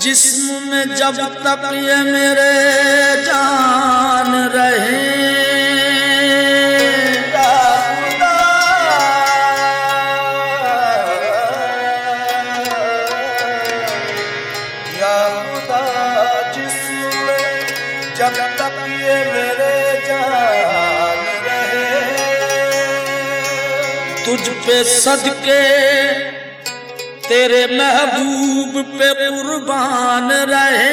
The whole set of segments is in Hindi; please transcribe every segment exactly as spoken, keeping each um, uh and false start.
जिस्म में जब तक ये मेरे जान रहे, जब तक ये मेरे जान रहे, तुझ पे सदके तेरे महबूब पे कुर्बान रहे,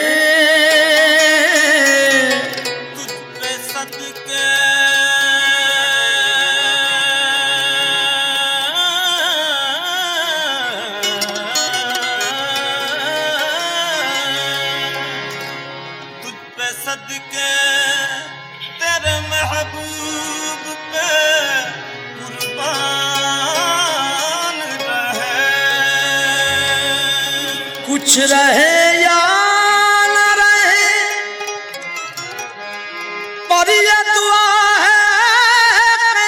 तुझ पे सदके तुझ पे सदके तेरे महबूब पे कुर्बान रहे, कुछ रहे या न रहे पर ये दुआ है कि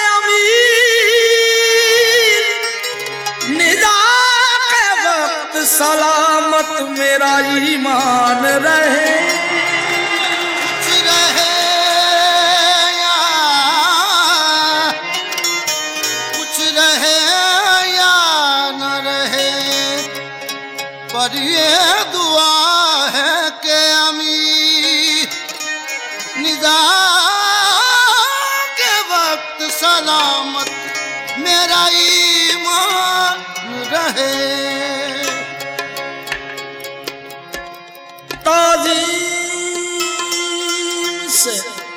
अमीर निदा के वक्त सलामत मेरा ईमान रहे, पर ये दुआ है कि अमीर निदा के वक्त सलामत मेरा ईमान रहे। ताज़ीम से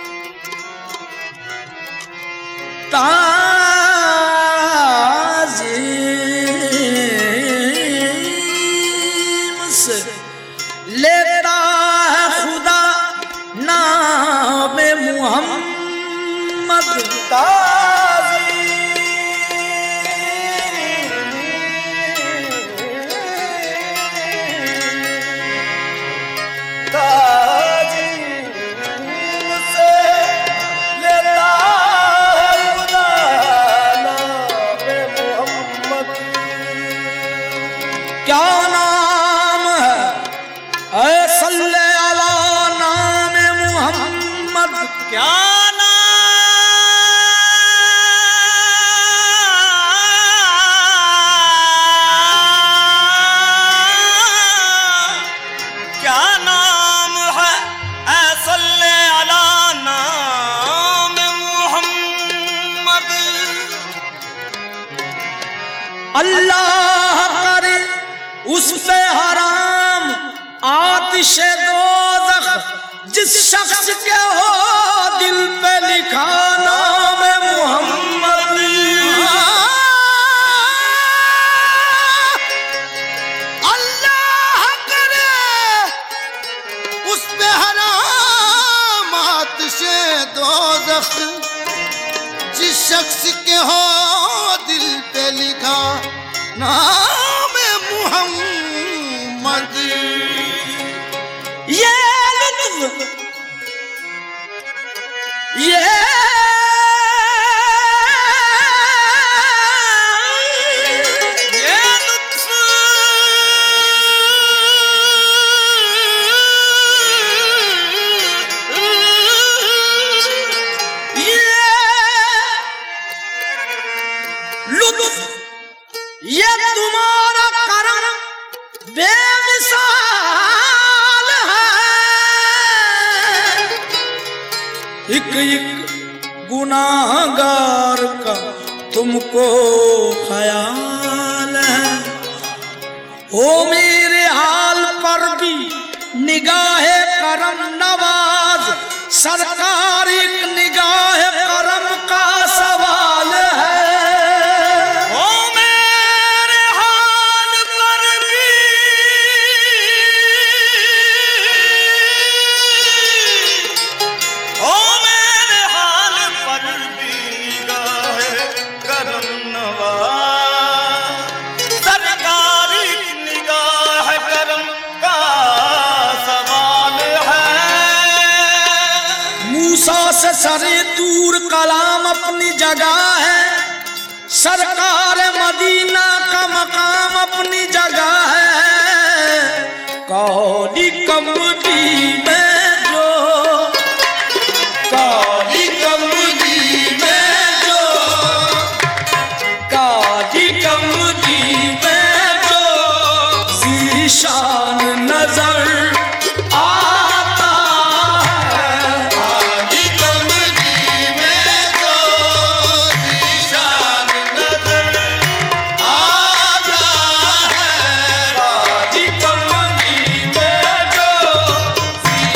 लेता है खुदा नाम मुहम्मद, ताज़ीम से लेता है खुदा नाम मुहम्मद। क्या नाम है ऐ सल्ले अला नाम मुहम्मद, क्या क्या नाम है ऐ सल्ले अला नाम मुहम्मद। अल्लाह करे उस पे हराम आतिशे दोज़ख जिस शख्स के हो दिल पे लिखा नाम मुहम्मद। अल्लाह करे उस पे हराम आतिशे दोज़ख जिस शख्स के हो दिल पे लिखा नाम मुहम्मद। ये लुत्फ ये ये लुत्फ ये लुत्फ ये तुम्हारा करम बेमिसाल है, एक एक गुनाहगार का तुमको ख्याल है, ओ मेरे हाल पर भी निगाहे करम नवाज सरकार एक निगाह करम का सवाल है। ओ मेरे हाल पर भी ओ मेरे हाल पर भी निगाह करम नवाज सरकारी निगाह करम का सवाल है। मूसा से सरे दूर कलाम अपनी जगह है, सरकार मदीना का मकाम अपनी जगह है, काली कमली में जो काली कमली में जो काली कमली में जो ज़ीशान नजर आता है काली कमली में जो ज़ीशान नजर आता है काली कमली में जो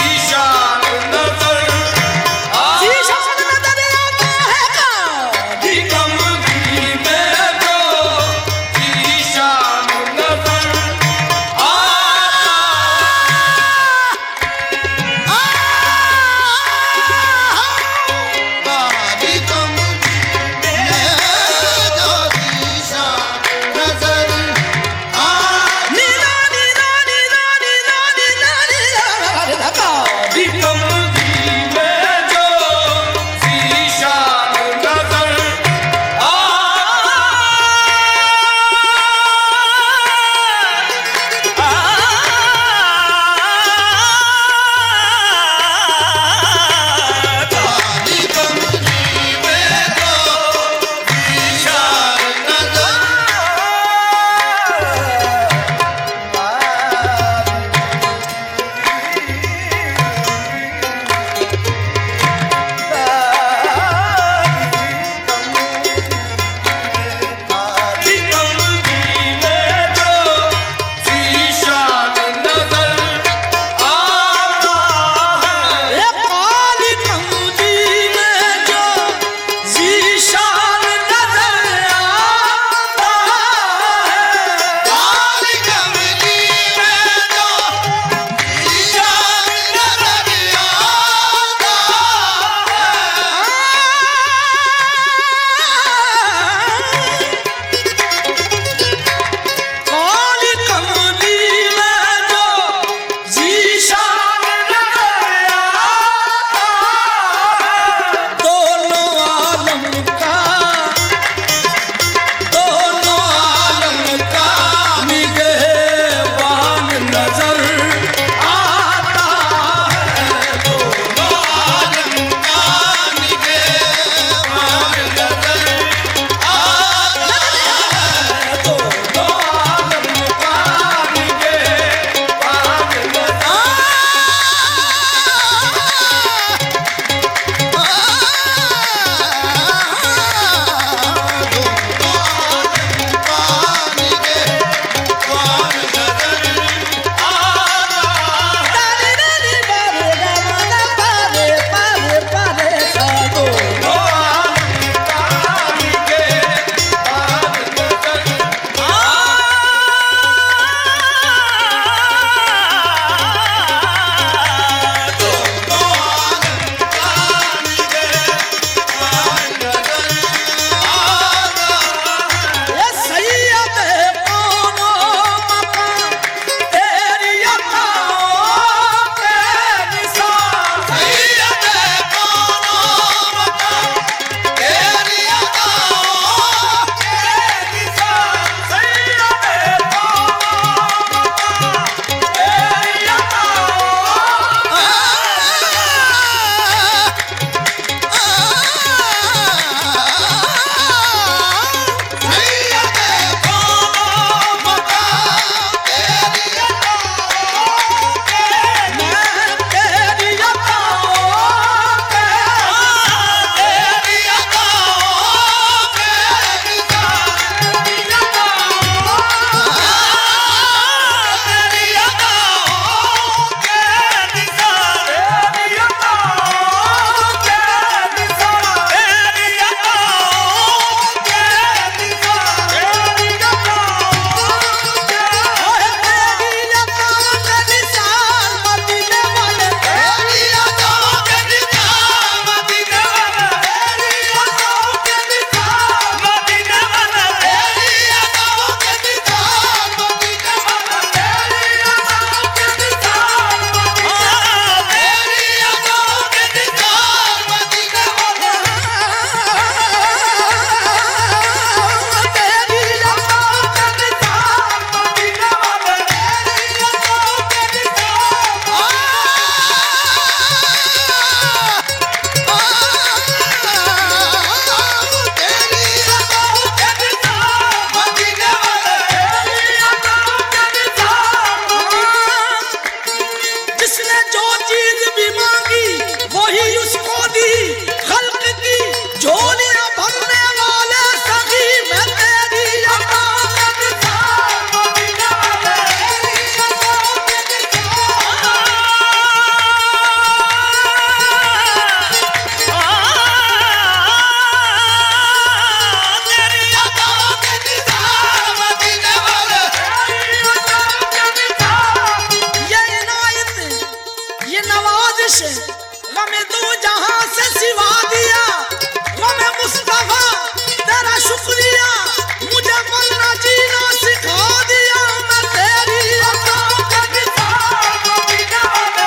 जिसे गमे दो जहां से सिवा दिया, गमे मुस्तफा तेरा शुक्रिया, मुझे मरना जीना सिखा दिया। मैं तेरी अताओं का निसार मदीना वाले,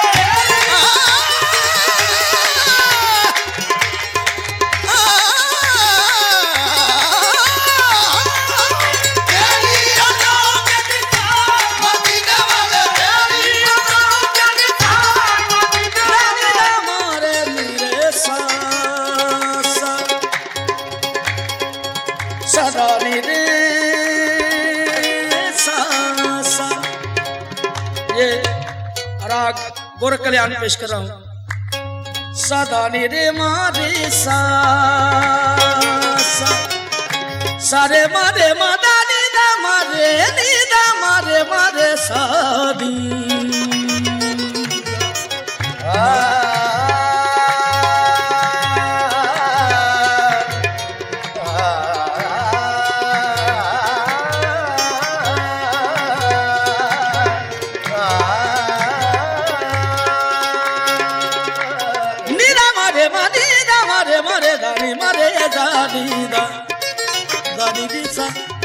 तेरी अदाओं के निसार मदीना वाले, तेरी अदाओं के निसार मदीना वाले। मारे मेरे सा सा सदा रे सा सा। ये राग गोर कल्याण पेश कर रहा हूं। सदा रे मारे सा सा सारे मारे मदानी दा मारे नी दा मारे मारे सादी नीदा मारे मानी दा मारे मारे दानी मारे दानी दा दानी दी सा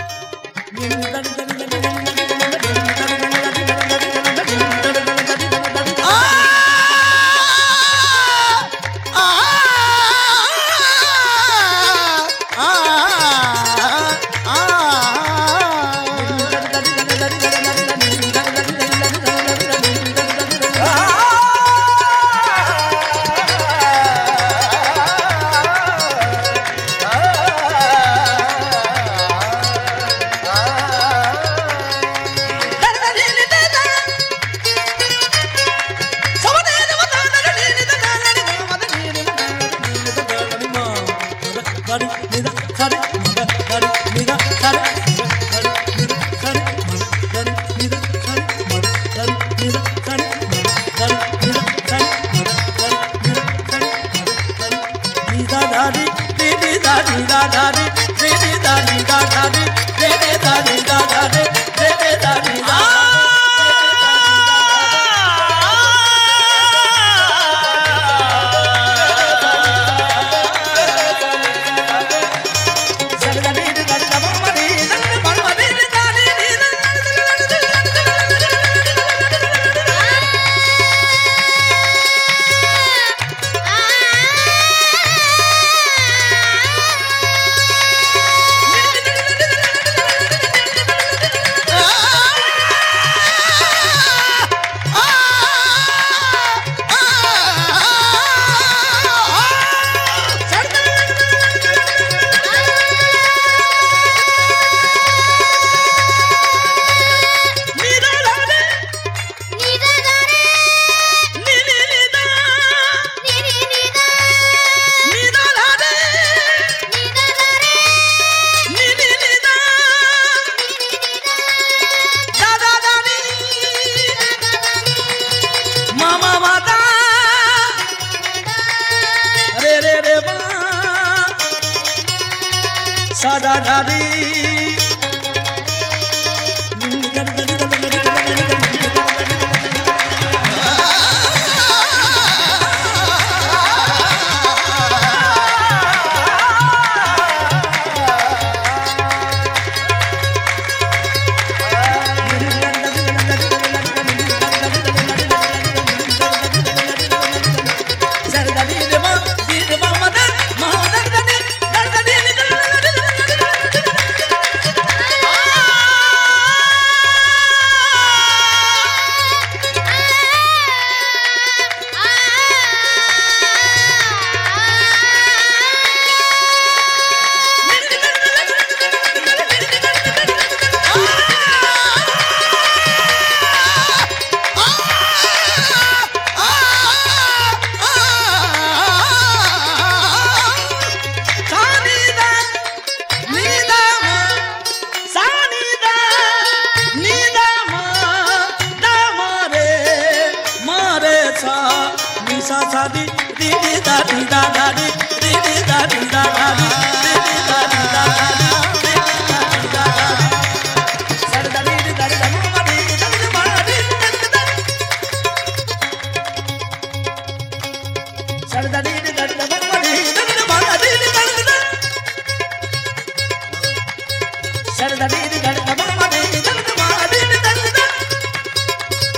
सादा दादी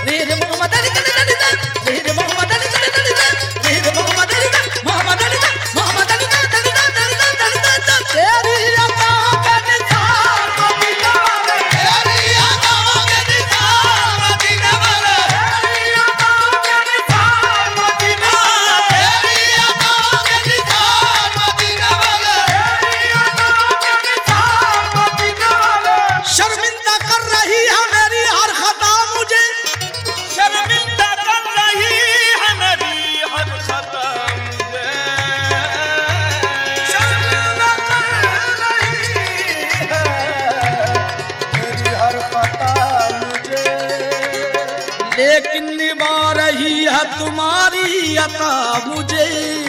रे रे मोहम्मद अली दा दा दा रे रे मोहम्मद अली दा दा दा रे रे मोहम्मद अली दा मोहम्मद अली दा मोहम्मद अली दा दा दा दा दा दा तेरी अता का निसार मदीना वाले तेरी अदाओं के निसार मदीने वाले तेरी अता का निसार मदीना तेरी अदाओं के निसार मदीने वाले तेरी अता का निसार मदीना वाले शर्मिंदा कर रही है मेरी हर खता मुझे शर्मिंदा कर रही है मेरी हर खता मुझे शर्मिंदा कर रही है मेरी हर खता मुझे लेकिन निभा रही है तुम्हारी अता मुझे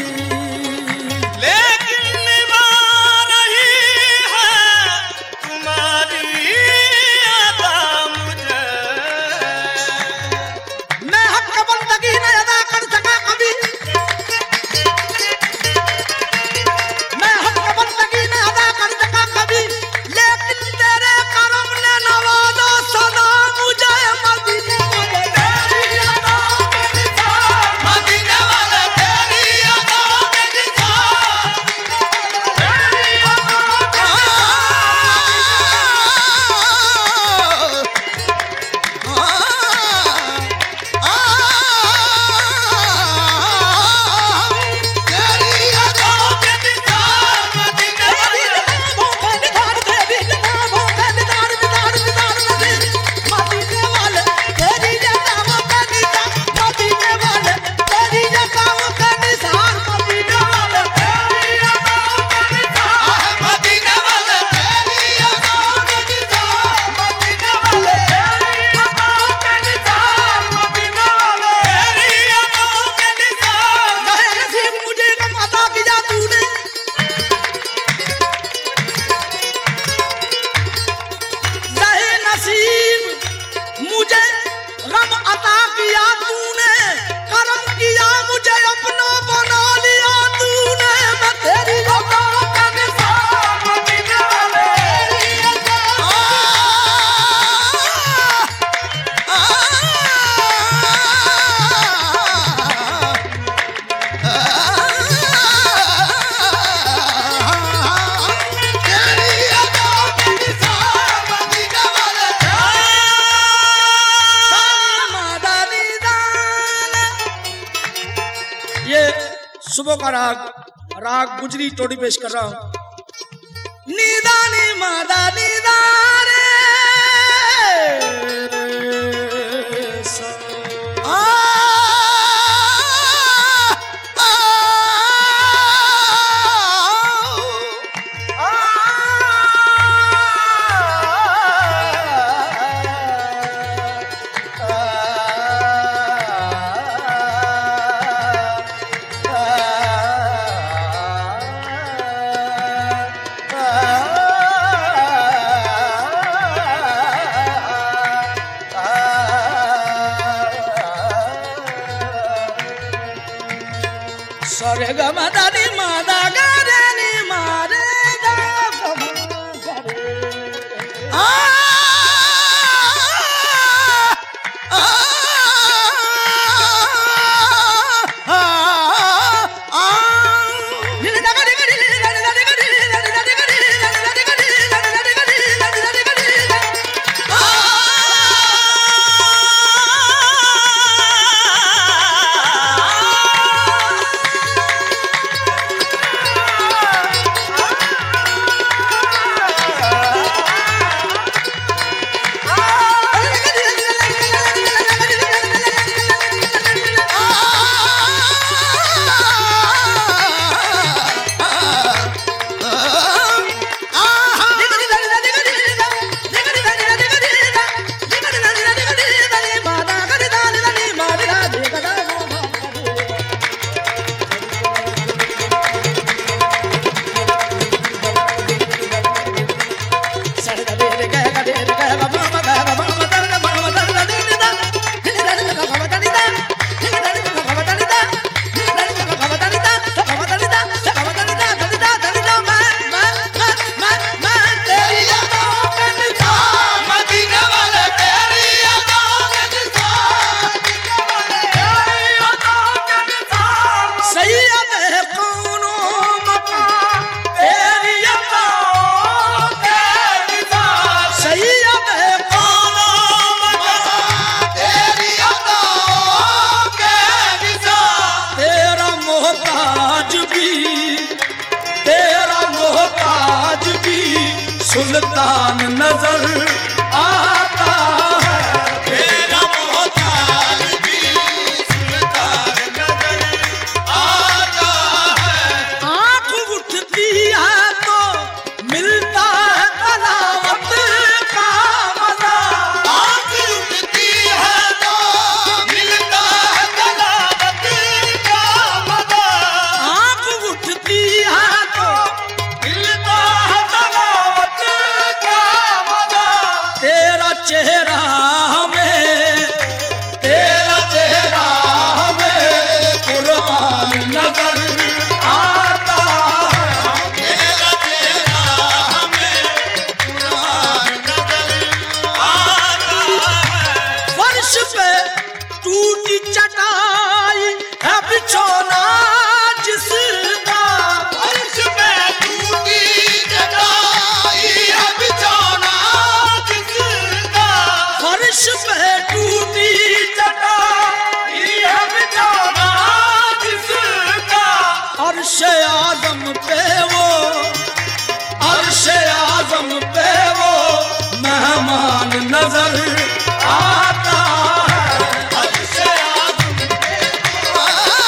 लेकिन निभा रही है तुम्हारी अदा मुझे मैं हक का बंदगी न अदा कर सका कभी मैं हक का बंदगी न अदा कर सका कभी लेकिन तेरे करम ने नवाजा सदा मुझे मदीने वाले तेरी अदा के निसार मदीने वाले तेरी अदाओं के निसार तेरी अदा के तेरी अदाओं के निसार मदीने वाले मदीने वाले तेरी अदाओं के निसार मदीने वाले तेरी अदाओं के निसार मुझे कम अता किया तूने रहे नसीब मुझे रब अता किया तूने करम किया मुझे अपना बना लिया तूने मैं तेरी अता का निसार मदीने वाले तेरी अता तेरी अदाओं के निसार मदीने वाले मादानी दान। ये सुबह का राग राग गुजरी टोडी पेश कर रहा हूं नीदानी मादा नीदारे आ आ सरे ग मदानी मादा गारे नी मारे दा आ सुल्तान नजर आता है। तेरा मोहताज भी सुल्तान नजर आता है। आंख उठती है तो मिलता है तलावत का मजा। आँख उठती है तो मिलता है तलावत का मजा। आंख उठती है तो मिलता है तलावत का मजा। तेरा चेहरा हमें तेरा चेहरा हमें कुर्बान नजर आता है। तेरा चेहरा हमें कुरान नजर आता है। फर्श पे टूटी चटाई है बिछोना जिसका। फर्श पे टूटी चटाई है बिछौना जिसका। फर्श पे टूटी चटाई है बिछोना जिसका। अर्श आजम पे वो अर्श आजम पे वो मेहमान नजर आता है। अर्श आज़म पे वो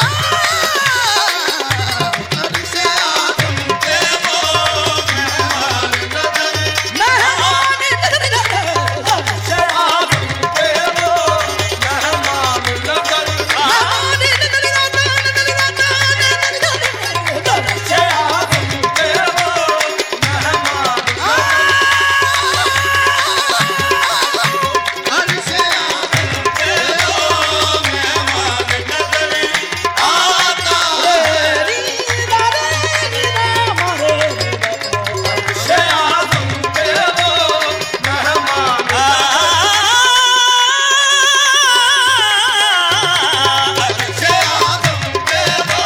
अर्श आज़म पे वो मेहमान नजर मेहमान अर्श आजम पे वो मेहमान नजर अर्श आजम पे वो मेहमान अर्श आज़म पे वो मेहमान नजर आता है। अर्श आज़म पे वो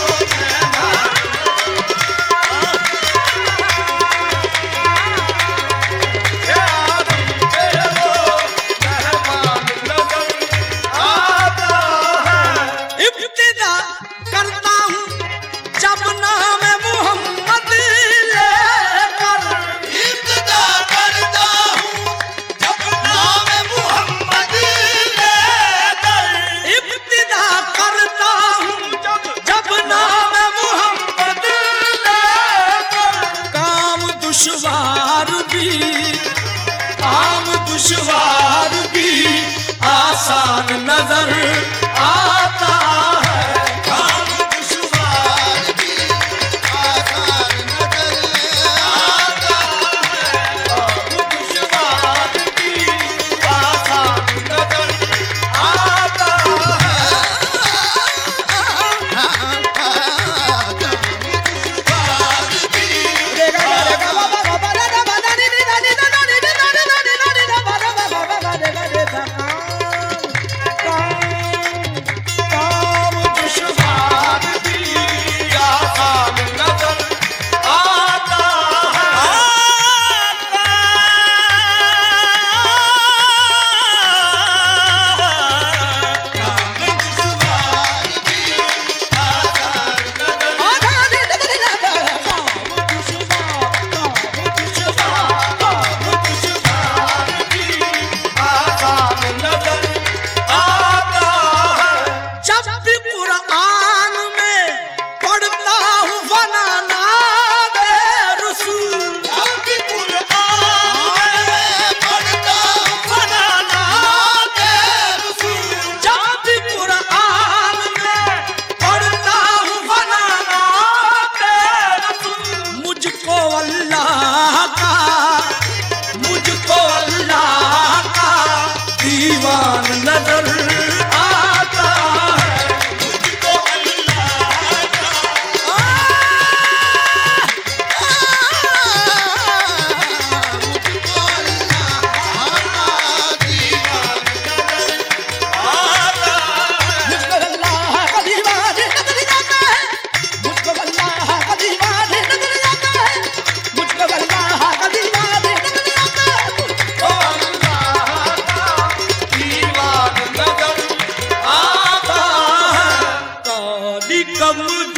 इब्तिदा करता हूँ जब नाम मोहम्मद लेकर। इब्तिदा करता हूँ जब नाम मोहम्मद लेकर। इब्तिदा करता हूँ जब नाम मोहम्मद लेकर। काम दुश्वार भी काम दुश्वार भी आसान नजर आता है। काम दुश्वार भी आसान नजर आता है। काम दुश्वार भी आसान नजर आता है। दुश्वार भी काम दुश्वार भी आसान नजर आता दुश्वार भी आसान नजर जब भी कुरान में पढ़ता हूँ फलाना दे रसूल। जब भी कुरान में पढ़ता हूँ फलाना दे रसूल। जब भी कुरान में पढ़ता हूँ फलाना दे रसूल। मुझको अल्लाह का मुझको अल्लाह का दीवान नजर आता है। मुझको अल्लाह का मुझको अल्लाह का दीवान नजर आता है। मुझको अल्लाह का दीवान नजर आता है। मुझको अल्लाह का दीवान नजर आता है। मुझको अल्लाह का दीवान नजर आता है। मुझको अल्लाह का दीवान नजर आता है। काली कमजोरी